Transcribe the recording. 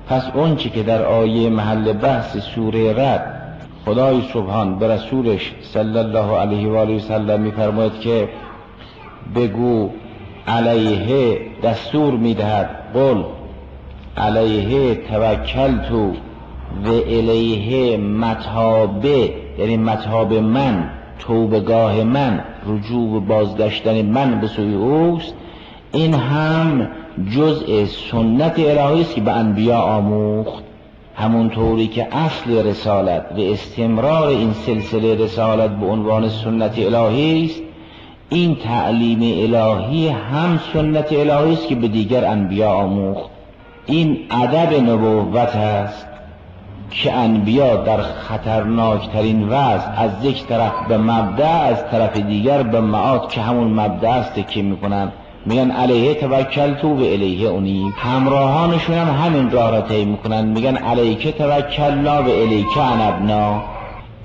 پس اون چی که در آیه محل بحث سوره رد خدای سبحان به رسولش صلی الله علیه و آله و سلم میفرماید که بگو علیه دستور میدهد قل علیه توکلت و الیه متابه، یعنی متاب من، توبگاه من، رجوع و بازگشتن من به سوی اوست. این هم جزء سنت الهی است که به انبیا آموخت، همون طوری که اصل رسالت و استمرار این سلسله رسالت به عنوان سنت الهی است. این تعلیم الهی هم سنت الهی است که به دیگر انبیا آموخت. این ادب نبوت است که انبیا در خطرناکترین وضع از یک طرف به مبدأ، از طرف دیگر به معاد که همون مبدأ است که میکنن، میگن علیه توکلت و الیه انیب. همراهانشون هم همین راه را طی میکنن، میگن علیک توکلنا و الیک انبنا.